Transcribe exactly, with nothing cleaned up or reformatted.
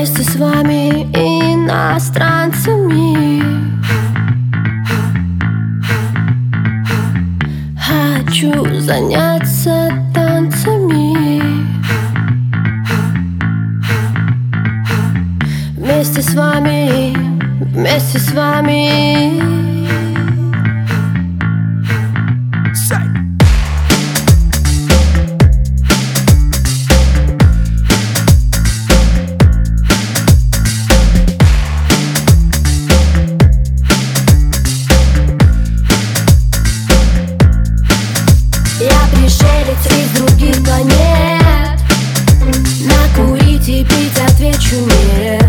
вместе с вами, иностранцами. Хочу заняться танцами вместе с вами, вместе с вами. Я пришелец из других планет. На курить и пить отвечу нет.